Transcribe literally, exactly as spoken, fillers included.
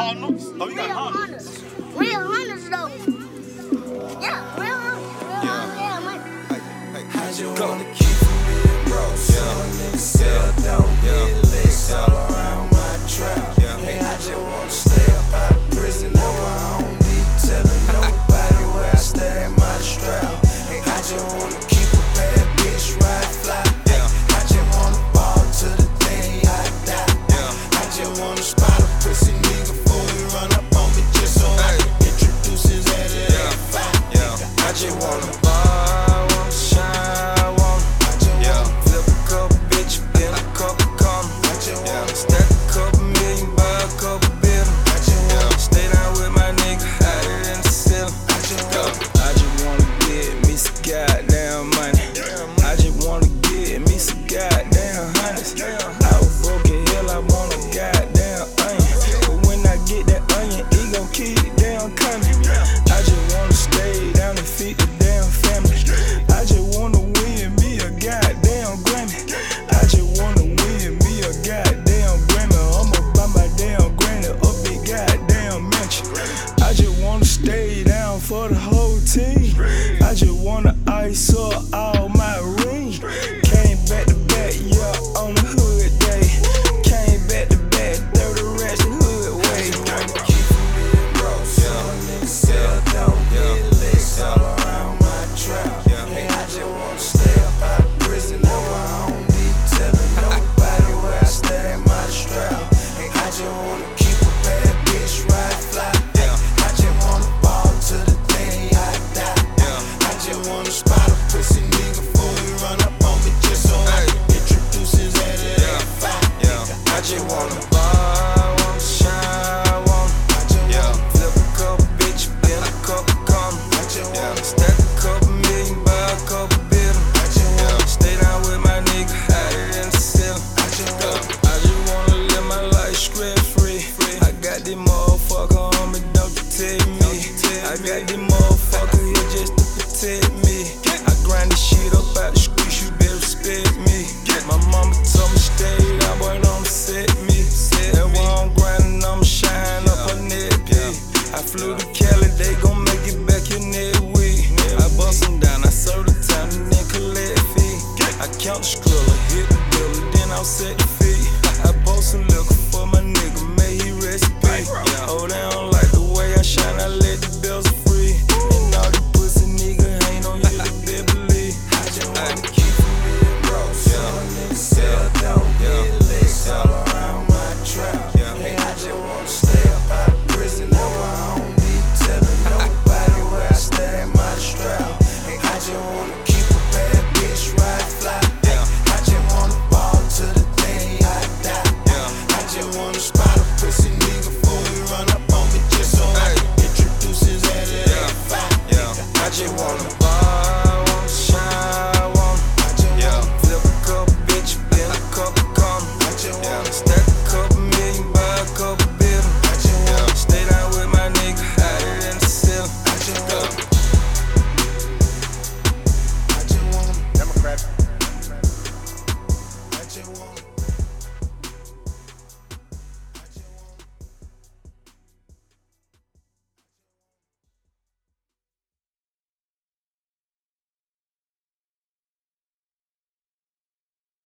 Cardinals? Oh, you got Real Hondas. hunters. Real hunters, though. Yeah, real hunters. Real Yeah. hunters, yeah, man. Hey, hey, I just Go. wanna keep from being broke. So niggas sell dope, get licks all around my trap. Yeah. Hey, I just wanna stay up out of prison. That's why I don't be telling nobody where I stay in my strap. Hey, I just wanna keep a bad bitch ride fly. Yeah. I just wanna ball to the day I die. Yeah. I just wanna spot a pussy nigga before he run up on me just so I can introduce his head to Yeah. that fight. Yeah. I just wanna ball, wanna shine, wanna I just Yeah. wanna flip a couple bitch, then a couple come. I just Yeah. wanna stack a couple million, buy a couple billion. I just wanna stay down with my nigga, higher than the ceiling. I just wanna, I just wanna get me some goddamn money. I just wanna get me some goddamn honeys. I was broke in hell, I want a goddamn onion. But when I get that onion, it gon' keep damn coming. I just wanna stay down and feed the damn family. I just wanna win me a goddamn Grammy. I just wanna win me a goddamn Grammy. I'ma buy my damn granny a big goddamn mansion. I just wanna stay down for the whole team. I just wanna ice up all my rings. Came back to back, yeah, on the hood day. Came back to back, thirty rats the hood way. Keep from being broke, so niggas sell dope, get licks all around my trap. Yeah. Hey, I just wanna stay up out of prison. That's why I don't be telling nobody where I stay in my strap. Hey, I just wanna keep a bad bitch ride fly. Yeah. I just wanna ball to the day I die. Yeah. I just wanna spot a pussy nigga before he run up on me just so I can introduce his head to that fight. Yeah. I just wanna ball, wanna shine, wanna I just Yeah. wanna flip a couple bitch, then a couple come. I just Yeah. wanna stack a couple million, buy a couple billion. I just wanna stay down with my nigga, higher than the ceiling. I just wanna, I just wanna live my life stress free. I got this motherfucker on me, don't you tell me. I got this motherfucker here just to protect me. I grind this shit up out the streets, you better respect me. My mama told me stay down, boy, don't set me. That's why I'm grinding, I'ma shine up on that P. I flew to Cali, they gon' make it back here next week. I bust them down, I serve the time, and then collect fee. I count the skrilla, hit the building, then I'll set the feet. I bought some liquor for my nigga, may he rest in peace. Oh, they don't